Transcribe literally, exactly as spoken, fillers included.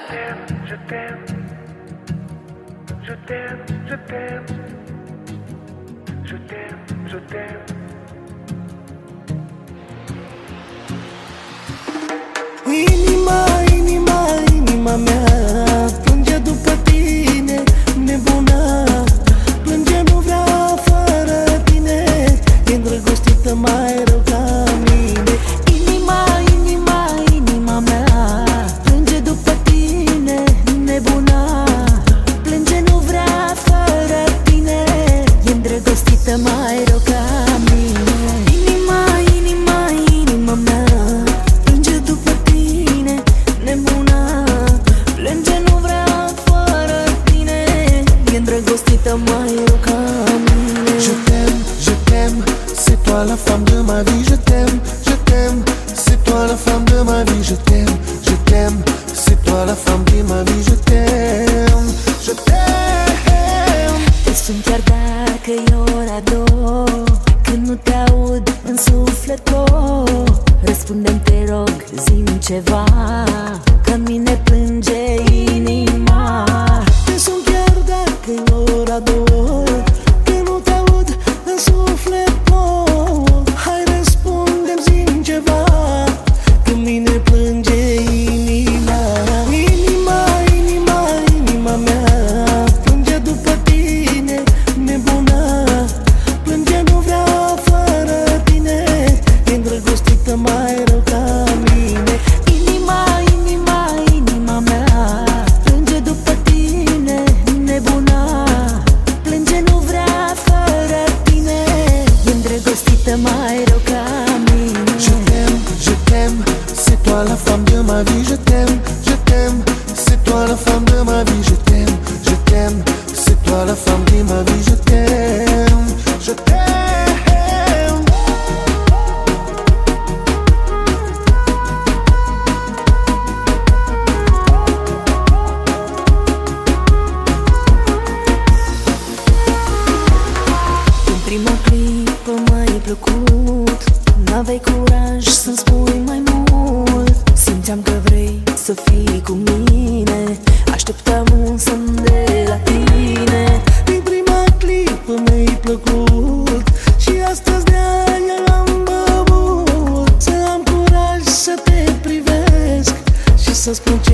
t'aime, je t'aime, je t'aime, je t'aime, je t'aime, je t'aime. Inima, inima, inima mea plânge după tine, nebuna. Plânge, nu vrea fără tine, e îndrăgostită mai rău ca mine. Inima, inima, inima mea plânge după tine, nebuna. Plânge, nu vrea fără tine, e îndrăgostită mai rău ca mine. Inima, inima, inima mea plânge după tine, nebuna. Plânge, nu vrea fără tine, e îndrăgostită mai rău ca mine. Je t'aime, je t'aime, c'est toi la femme de ma vie. Je t'aime, je t'aime, c'est toi la femme de ma vie. Je t'aime, je t'aime, c'est toi la femme de ma vie. Je t'aime, je t'aime. Te sun chiar dacă e ora două, când nu te aud în suflet plouă. Răspundem, te rog, zi-mi ceva, că mine plânge inima. Te sun chiar dacă e ora două, când nu te aud în suflet plouă. Hai, răspundem, zi-mi ceva, că mine plânge inima. Inima, inima, inima mea plânge după tine, nebuna. Plânge, nu vrea fără tine, e îndrăgostită mai rău ca mine. Inima, inima, inima mea plânge după tine, nebuna. Plânge, nu vrea fără tine, e îndrăgostită mai rău ca mine. Je t'aime, je t'aime, c'est toi la femme de ma vie. Je t'aime, je t'aime, c'est toi la femme de ma vie. Je t'aime, je t'aime, c'est toi la femme de ma vie. Je t'aime, je t'aime. În prima clipă m-ai plăcut, n-aveai curaj să-mi spui mai mult. Simțeam că vrei să fii cu mine, așteptam un semn de la tine. Din prima clipă mi-ai plăcut și astăzi de-aia am băut. Să am curaj să te privesc și să spun